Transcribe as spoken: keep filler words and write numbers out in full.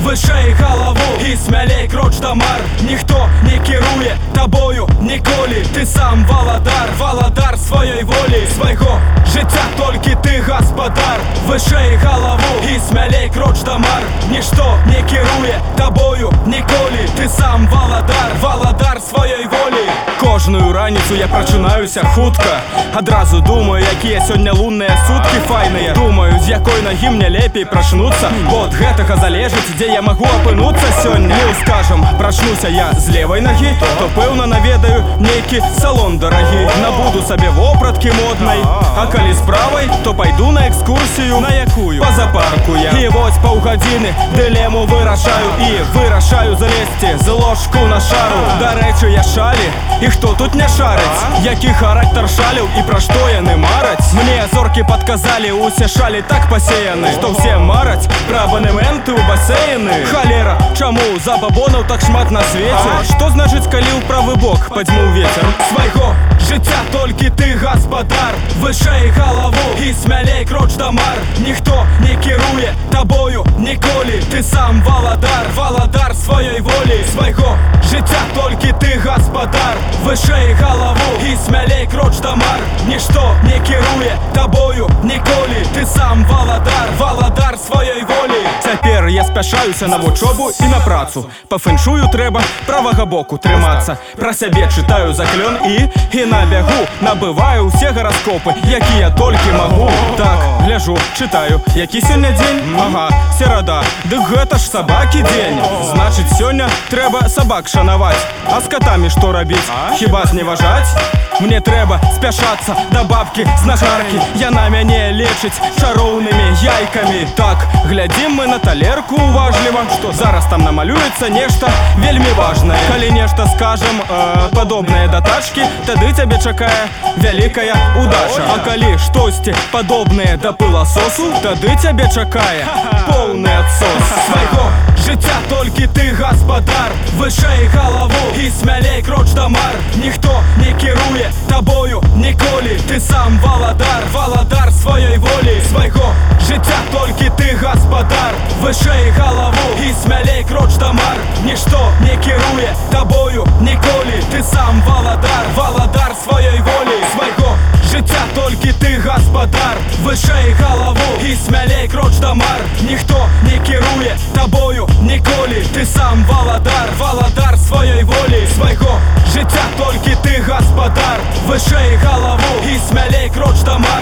вышэй галаву і смялей кроч да мар. Ніхто не кіруе табою ніколі. Ты сам валадар, валадар сваёй волі, свайго жыцця толькі ты гаспадар. Вышэй галаву і смялей кроч да мар. Нішто не кіруе табою ніколі. Ты сам валадар, валадар сваёй волі. Кожную раніцу я прачынаюся хутка, адразу думаю, якія сёння лунныя суткі файныя. Думаю, з якой нагі мне лепей прачнуцца, бо ад гэтага залежыць, дзе я магу апынуцца сёння. Ну, скажам, прачнуся я з левай нагі, то пэўна наведаю нейкі салон дарагі. Набуду сабе вопраткі моднай, а калі з правай, то пайду на экскурсію. На якую? Па запарку я. І вось паўгадзіны дылему вырашаю і вырашаю залезці з ложку на шару. Дарэчы, я шалі, і хто тут не шарыць? Які характар шаліў і пра што яны мараць? Мне зоркі падказалі, усе шалі так пасеяны, што ўсе мараць пра абанементы ў басейны. Халера, чаму забабонаў так шмат на свеце? А што значыць, калі ў правы бок падзьмуў ветер? Свайго жыцця толькі ты гаспадар. Вышэй галаву і смялей кроч да мар. Ніхто не кіруе табою ніколі. Ты сам валадар, валадар сваёй волі, свайго жыцця толькі ты гаспадар. Вышэй галаву і смялей кроч да мар. Нішто не кіруе табою ніколі. Ты сам валадар, валадар сваёй волі. Цяпер я спяшаюся на вучобу і на працу. Па фэншую трэба правага боку трымацца. Пра сябе чытаю заклён і і на бягу набываю ўсе гараскопы, якія толькі магу. Так, гляжу, чытаю, які сёння дзень? Ага, серада. Дык гэта ж сабакі дзень. Значыць, сёння трэба сабак шанаваць. А з катамі што рабіць? Хіба зневажаць? Мне трэба спяшацца да бабкі знахаркі. Яна мяне лечыць чароўнымі яйкамі. Так, глядзім мы на талерку уважліва, што зараз там намалюецца нешта вельмі важнае. Калі нешта скажам э, падобнае да тачкі, тады цябе чакае вялікая удача. А калі штосьці падобнае да пыласосу, тады цябе чакае поўны адсос. Свайго жыцця толькі ты гаспадар. Вышэй галаву і смялей кроч да мар. Ніхто не кіруе табою ніколі. Ты сам валадар, валадар сваёй волі, свайго жыцця толькі ты гаспадар. Вышэй галаву і смялей кроч да мар. Нішто не кіруе табою ніколі. Ты сам валадар, валадар сваёй волі, свайго жыцця толькі ты гаспадар. Вышэй галаву і смялей кроч да мар. Ніхто не кіруе табою ніколі. Ты сам валадар, валадар сваёй волі, свайго жыцця толькі ты гаспадар. Вышэй галаву і смялей кроч да мар.